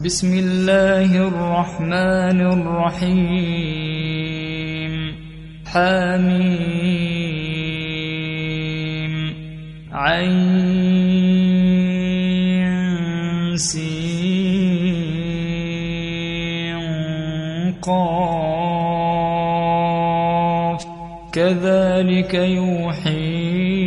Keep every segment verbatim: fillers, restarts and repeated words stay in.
بسم الله الرحمن الرحيم حميم عين سين قاف كذلك يوحي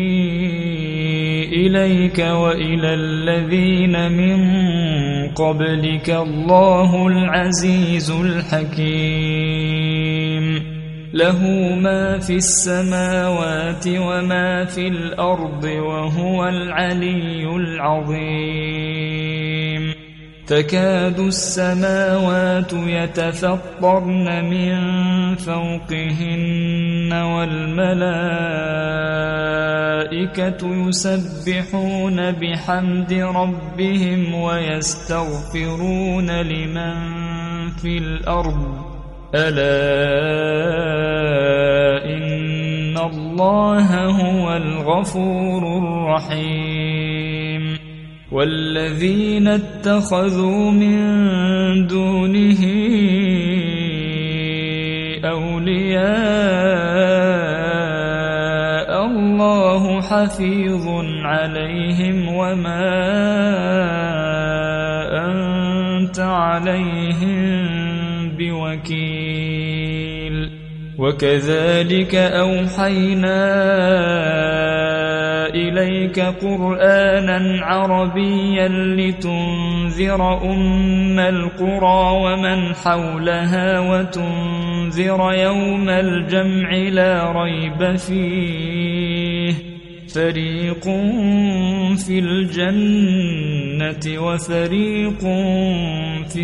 إليك وإلى الذين من قبلك الله العزيز الحكيم له ما في السماوات وما في الأرض وهو العلي العظيم تكاد السماوات يتفطرن من فوقهن والملائكة يسبحون بحمد ربهم ويستغفرون لمن في الأرض ألا إن الله هو الغفور الرحيم والذين اتخذوا من دونه أولياء الله حفيظ عليهم وما أنت عليهم بوكيل وكذلك أوحينا إليك قرآنا عربيا لتنذر أم القرى ومن حولها وتنذر يوم الجمع لا ريب فيه فريق في الجنة وفريق في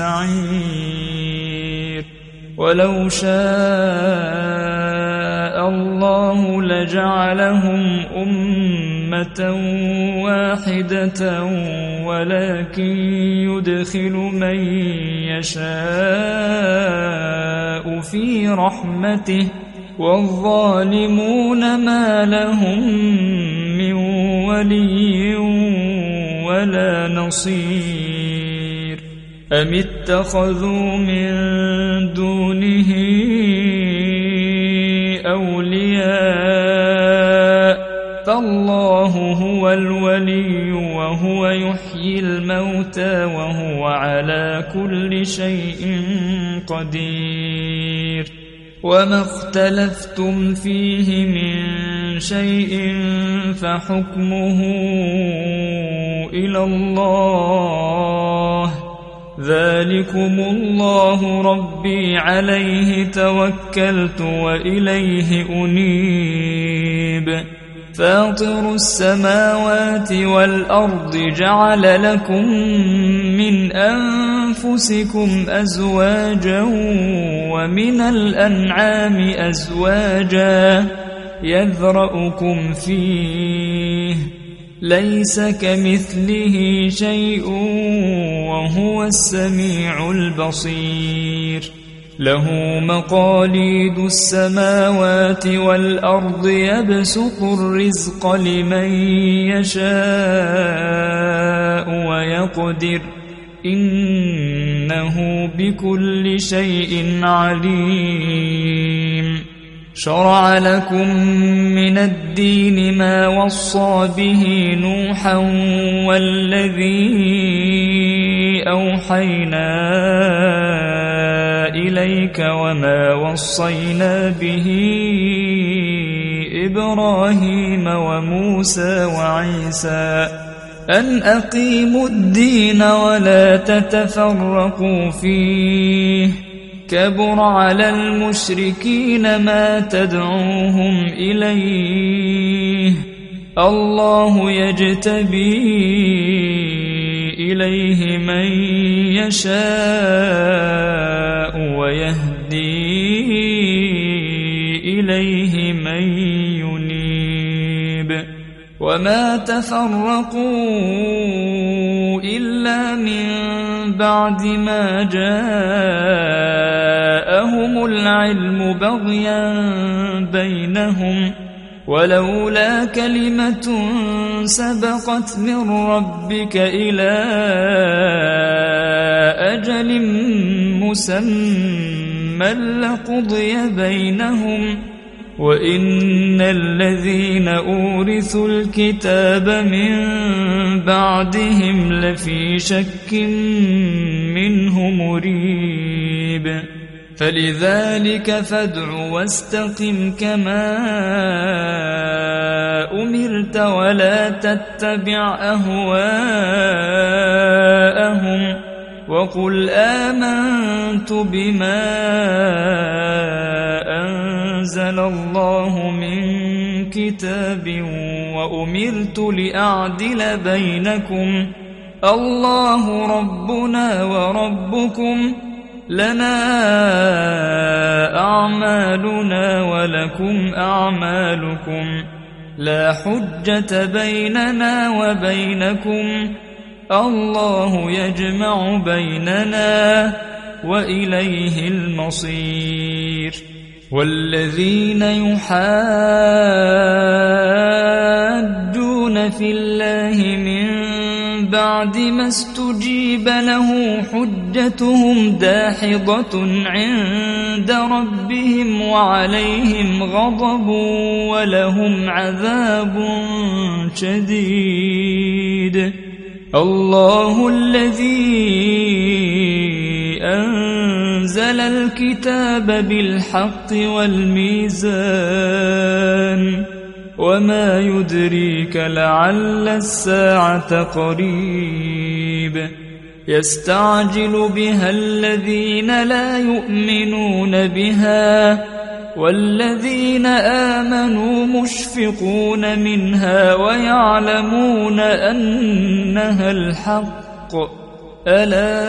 السعير ولو شاء الله لجعلهم أمة واحدة ولكن يدخل من يشاء في رحمته والظالمون ما لهم من ولي ولا نصير أم اتخذوا من دونه أولياء فالله هو الولي وهو يحيي الموتى وهو على كل شيء قدير وما اختلفتم فيه من شيء فحكمه إلى الله ذلكم الله ربي عليه توكلت وإليه أنيب فاطر السماوات والأرض جعل لكم من أنفسكم أزواجا ومن الأنعام أزواجا يذرأكم فيه ليس كمثله شيء وهو السميع البصير له مقاليد السماوات والأرض يبسط الرزق لمن يشاء ويقدر إنه بكل شيء عليم شرع لكم من الدين ما وصى به نوحا والذي أوحينا إليك وما وصينا به إبراهيم وموسى وعيسى أن أقيموا الدين ولا تتفرقوا فيه كبر على المشركين ما تدعوهم إليه الله يجتبي إليه من يشاء ويهدي إليه من ينيب وما تفرقوا إلا من بعد ما جاءهم العلم بغيا بينهم ولولا كلمة سبقت من ربك إلى أجل مسمى لقضي بينهم وإن الذين أورثوا الكتاب من بعدهم لفي شك منه مريب فلذلك فادع واستقم كما أمرت ولا تتبع أهواءهم وقل آمنت بما أنزل الله من كتاب وأمرت لأعدل بينكم الله ربنا وربكم لنا أعمالنا ولكم أعمالكم لا حجة بيننا وبينكم الله يجمع بيننا وإليه المصير والذين يحاجون في الله من بعد ما استجيب له حجتهم داحضة عند ربهم وعليهم غضب ولهم عذاب شديد الله الذي أنزل الكتاب بالحق والميزان وما يدريك لعل الساعة قريب يستعجل بها الذين لا يؤمنون بها والذين آمنوا مشفقون منها ويعلمون أنها الحق ألا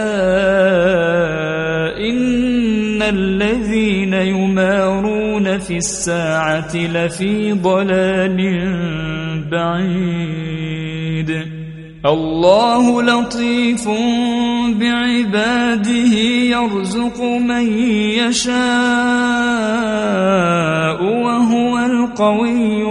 إن الذين يمارون في الساعة لفي ضلال بعيد الله لطيف بعباده يرزق من يشاء وهو القوي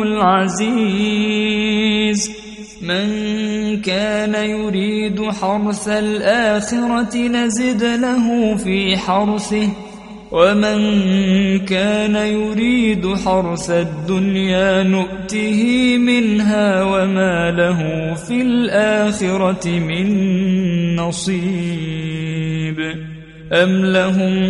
العزيز من كان يريد حرث الآخرة نزد له في حرثه ومن كان يريد حرث الدنيا نؤته منها وما له في الآخرة من نصيب أم لهم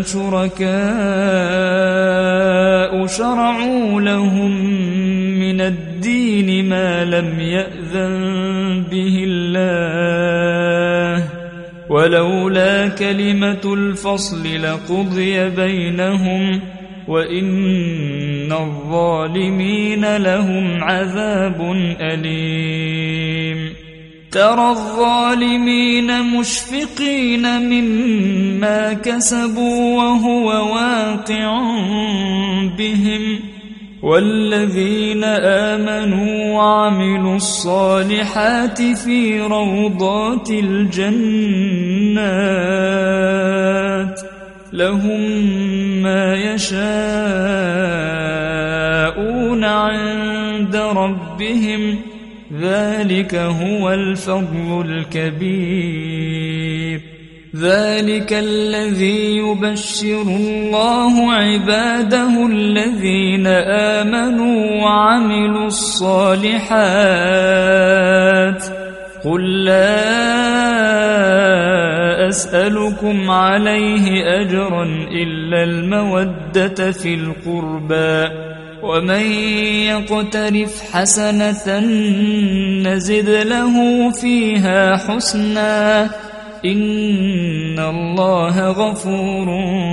شركاء شرعوا لهم من الدين ما لم يأذن به الله ولولا كلمة الفصل لقضي بينهم وإن الظالمين لهم عذاب أليم ترى الظالمين مشفقين مما كسبوا وهو واقع بهم والذين آمنوا وعملوا الصالحات في روضات الجنات لهم ما يشاءون عند ربهم ذلك هو الفضل الكبير ذلك الذي يبشر الله عباده الذين آمنوا وعملوا الصالحات قل لا أسألكم عليه أجرا إلا المودة في القربى ومن يقترف حسنة نزد له فيها حسنا إن الله غفور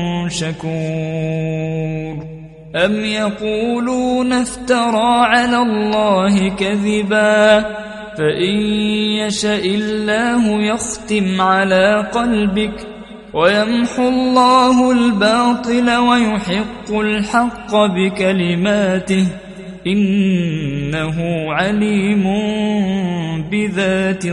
شكور أم يقولون افترى على الله كذبا فإن يشاء الله يختم على قلبك ويمحو الله الباطل ويحق الحق بكلماته إنه عليم بذات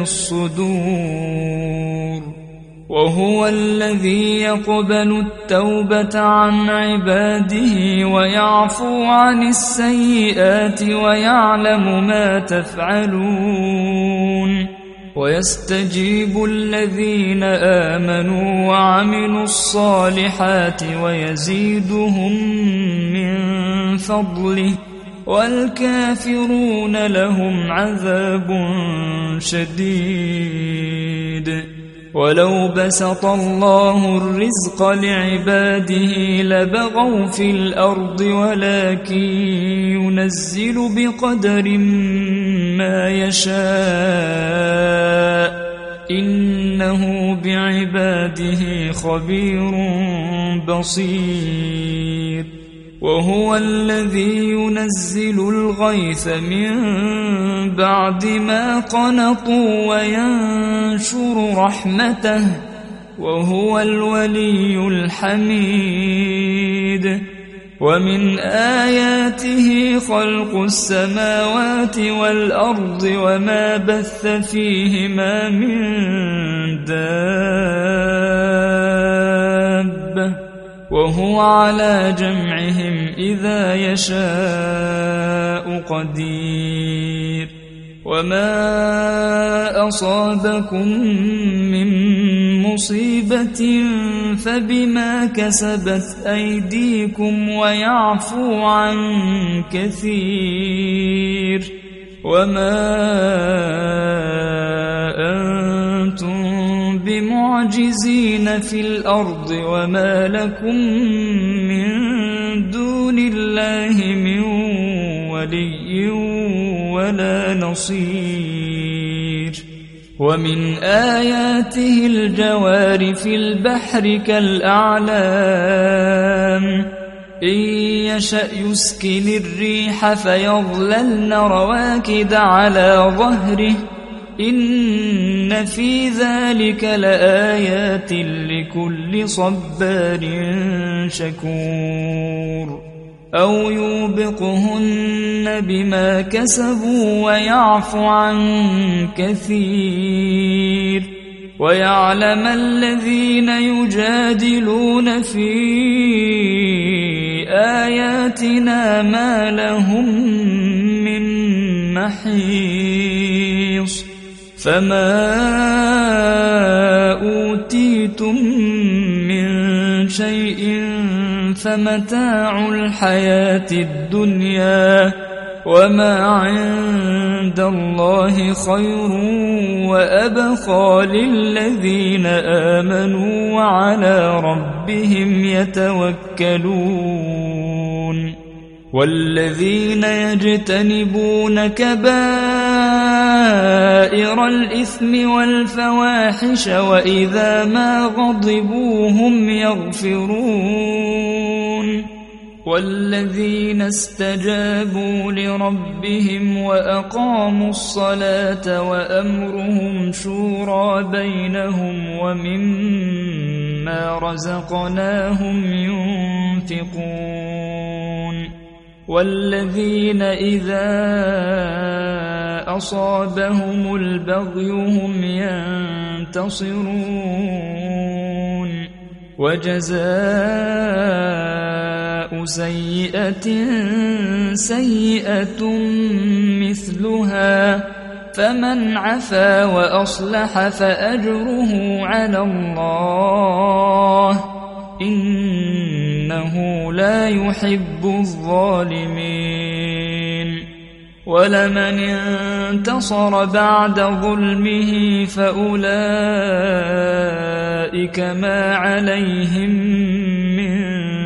الصدور وهو الذي يقبل التوبة عن عباده ويعفو عن السيئات ويعلم ما تفعلون ويستجيب الذين آمنوا وعملوا الصالحات ويزيدهم من فضله والكافرون لهم عذاب شديد. ولو بسط الله الرزق لعباده لبغوا في الأرض ولكن ينزل بقدر ما يشاء إنه بعباده خبير بصير. وهو الذي ينزل الغيث من بعد ما قنطوا وينشر رحمته وهو الولي الحميد. ومن آياته خلق السماوات والأرض وما بث فيهما من دابة وهو على جمعهم إذا يشاء قدير. وما أصابكم من مصيبة فبما كسبت أيديكم ويعفو عن كثير. وما أنتم بمعجزين في الأرض وما لكم من دون الله من ولي ولا نصير. ومن آياته الجوار في البحر كالأعلام إن يشأ يسكن الريح فيظللن رواكد على ظهره إن في ذلك لآيات لكل صبار شكور. أو يوبقهن بما كسبوا ويعفو عن كثير. ويعلم الذين يجادلون في آياتنا ما لهم من محيص. فما أوتيتم من شيء فمتاع الحياة الدنيا وما عند الله خير وأبقى للذين آمنوا وعلى ربهم يتوكلون. والذين يجتنبون كبائر الإثم والفواحش وإذا ما غضبوا هم يغفرون. والذين استجابوا لربهم وأقاموا الصلاة وأمرهم شورى بينهم ومما رزقناهم ينفقون. والذين إذا أصابهم البغي هم ينتصرون. وجزاء سيئة سيئة مثلها فمن عفا وأصلح فأجره على الله إنه لا يحب الظالمين. ولمن انتصر بعد ظلمه فأولئك ما عليهم من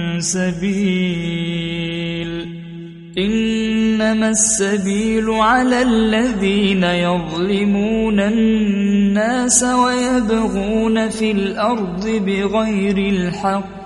سبيل إنما السبيل على الذين يظلمون الناس ويبغون في الأرض بغير الحق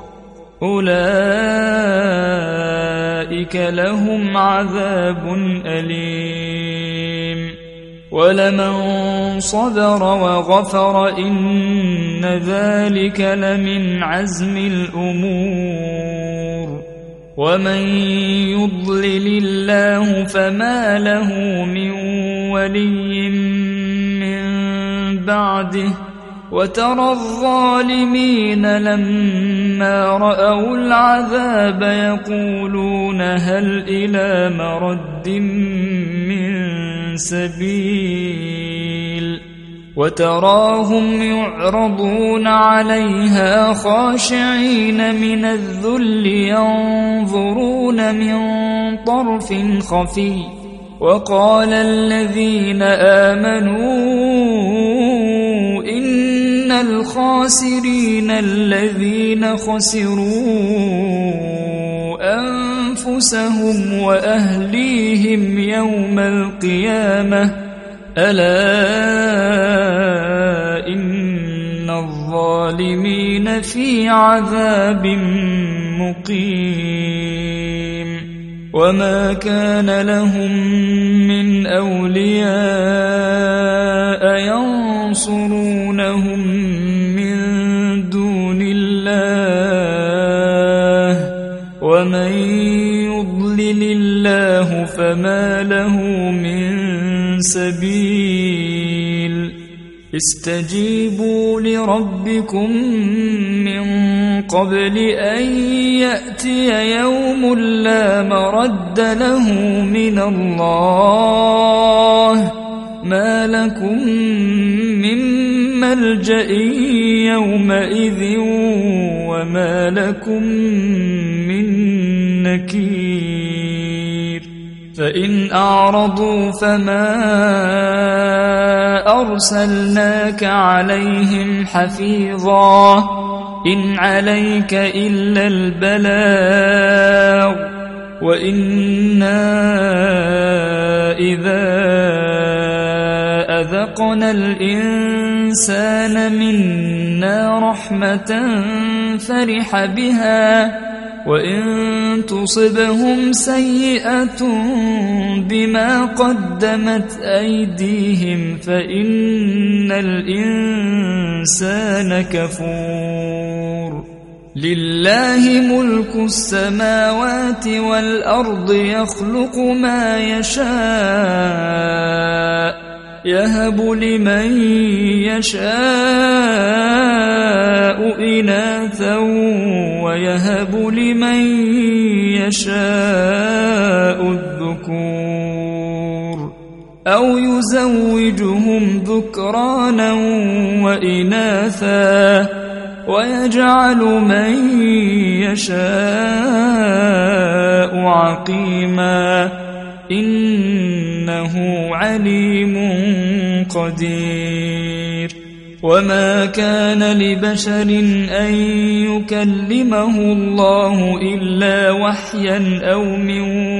أولئك لهم عذاب أليم. ولمن صبر وغفر إن ذلك لمن عزم الأمور. ومن يضلل الله فما له من ولي من بعده وترى الظالمين لما رأوا العذاب يقولون هل إلى مرد من سبيل وتراهم يعرضون عليها خاشعين من الذل ينظرون من طرف خفي وقال الذين آمنوا إن الخاسرين الذين خسروا أنفسهم وأهليهم يوم القيامة ألا إن الظالمين في عذاب مقيم وما كان لهم من أولياء ينصرونهم من دون الله ومن يضلل الله فما له من سبيل استجيبوا لربكم من قبل أن يأتي يوم لا مرد له من الله ما لكم من ملجأ يومئذ وما لكم من نكير فإن أعرضوا فما أرسلناك عليهم حفيظا إن عليك إلا البلاغ وإنا إذا أذقنا الإنسان منا رحمة فرح بها وإن تصبهم سيئة بما قدمت أيديهم فإن الإنسان كفور لله ملك السماوات والأرض يخلق ما يشاء يهب لمن يشاء إناثا ويهب لمن يشاء الذكور أو يزوجهم ذكرانا وإناثا ويجعل من يشاء عقيما إنه عليم قدير وما كان لبشر أن يكلمه الله إلا وحيا أو من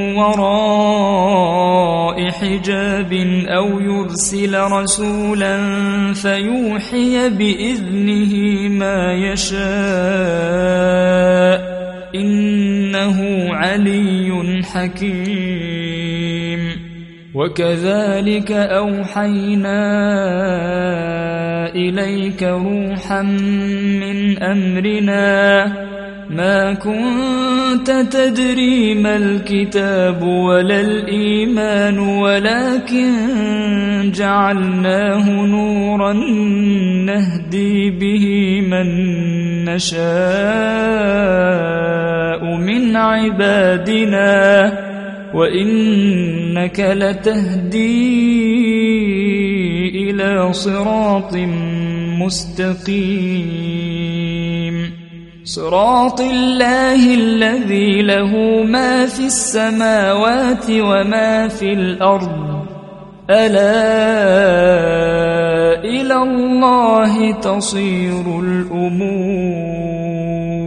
وراء حجاب أو يرسل رسولا فيوحي بإذنه ما يشاء إنه علي حكيم وكذلك أوحينا إليك روحا من أمرنا ما كنت تدري ما الكتاب ولا الإيمان ولكن جعلناه نورا نهدي به من نشاء من عبادنا وإنك لتهدي إلى صراط مستقيم صراط الله الذي له ما في السماوات وما في الأرض ألا إلى الله تصير الأمور